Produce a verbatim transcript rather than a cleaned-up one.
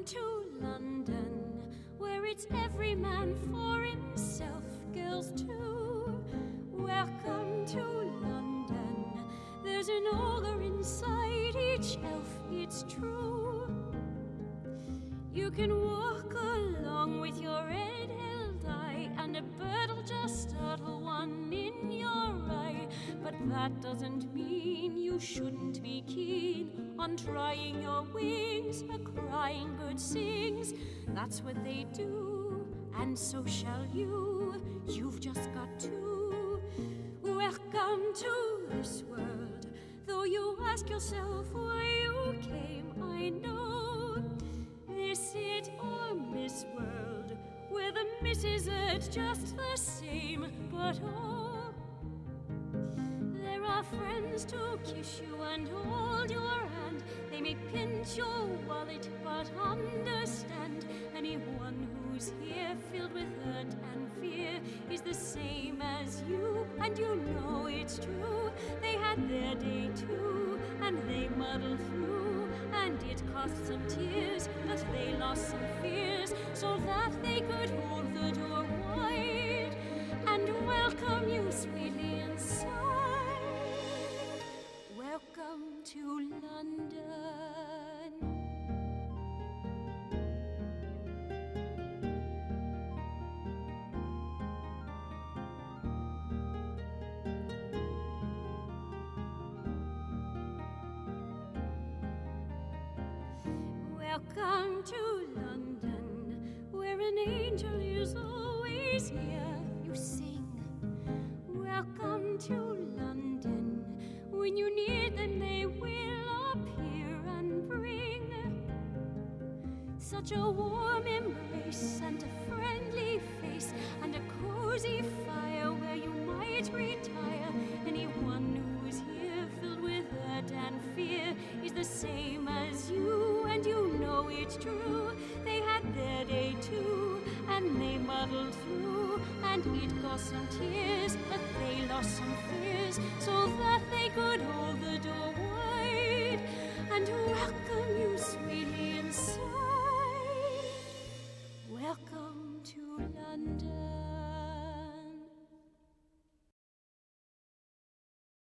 to London, where it's every man for himself, girls too. Welcome to London, there's an ogre inside each elf, it's true. You can walk along with your head held high, and a bird'll just startle one in your eye. But that doesn't mean you shouldn't be keen on trying your wings. A crying bird sings, that's what they do, and so shall you. You've just got to. Welcome to this world, though you ask yourself why you came, I know. This it or Miss World, where the misses are just the same, but oh, there are friends to kiss you and hold your hand. They may pinch your wallet, but understand, anyone who's here filled with hurt and fear is the same as you, and you know it's true. They had their day too, and they muddled through, and it cost some tears, but they lost some fears, so that they could hold the door wide and welcome you sweetly inside. Welcome to London. Welcome to London, where an angel is always near. You sing, welcome to London. When you need them, they will appear and bring such a warm embrace and a friendly face and a cozy fire where you might retire. Anyone who's here filled with hurt and fear is the same as you, and you know it's true. They had their day too, and they muddled through, and it cost some tears, but they lost some fears, so that they could hold the door wide and welcome you